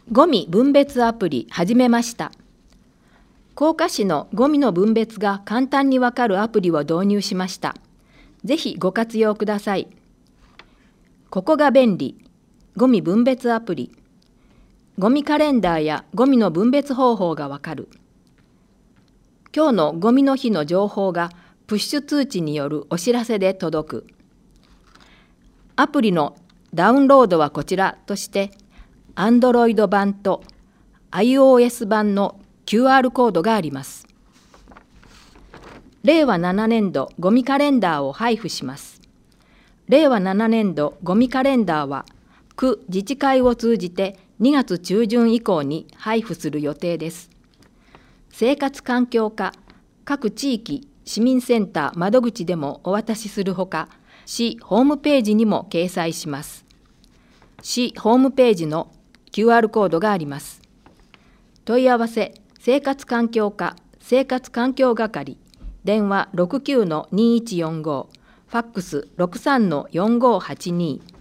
ゴミ分別アプリ始めました。甲賀市のゴミの分別が簡単にわかるアプリを導入しました。ぜひご活用ください。ここが便利。ゴミ分別アプリ。ゴミカレンダーやゴミの分別方法がわかる。今日のゴミの日の情報がプッシュ通知によるお知らせで届く。アプリのダウンロードはこちらとして、Android 版と iOS 版の QR コードがあります。令和7年度ゴミカレンダーを配布します。令和7年度ゴミカレンダーは、区自治会を通じて2月中旬以降に配布する予定です。生活環境課、各地域、市民センター窓口でもお渡しするほか、市ホームページにも掲載します。市ホームページの QR コードがあります。問い合わせ、生活環境課、生活環境係、電話 69-2145、ファックス 63-4582